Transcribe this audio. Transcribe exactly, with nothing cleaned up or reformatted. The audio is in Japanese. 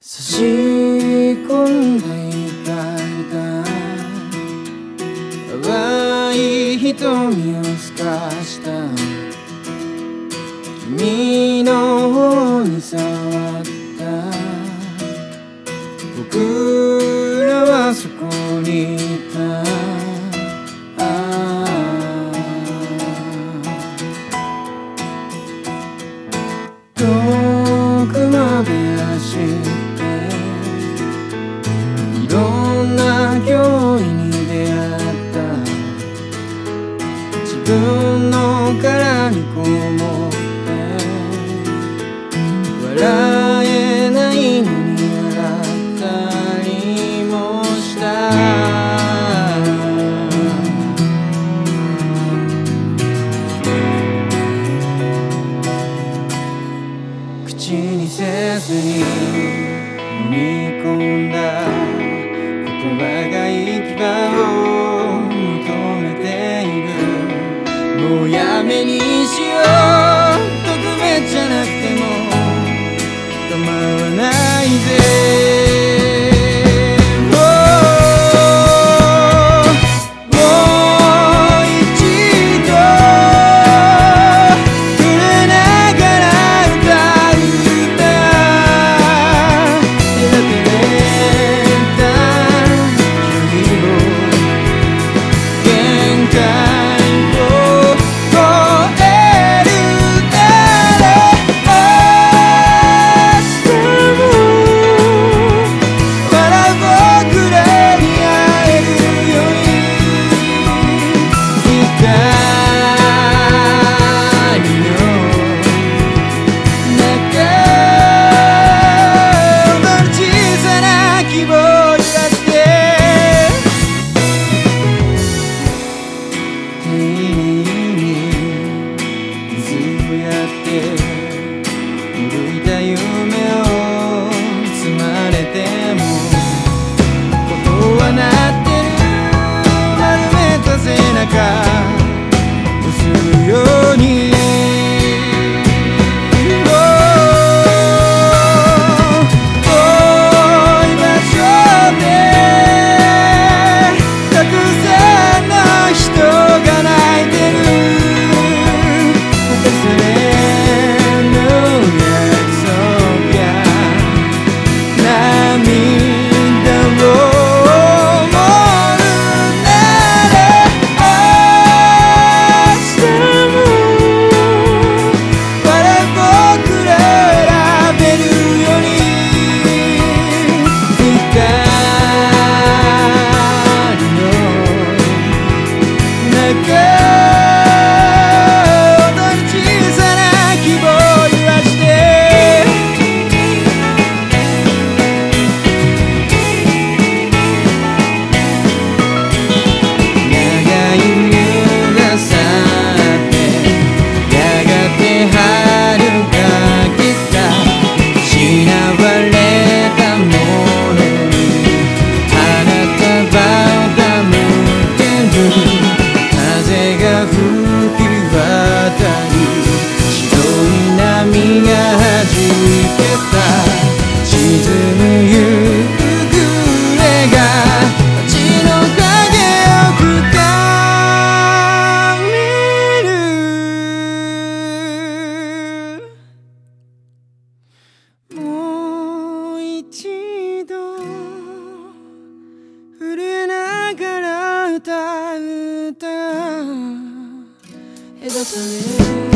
差し込んでいかれた淡い瞳を透かした君の方に触った僕らはそこにいた遠くまで走っていろんな脅威に出会った自分の殻にこもって笑えないのに笑ったりもした口にせずに飲み込んだ言葉が行き場を求めているもうやめにしよう特別じゃなくても構わないで浮いた夢を積まれてもことはなってる丸めた背中をするように歌う歌隔たれ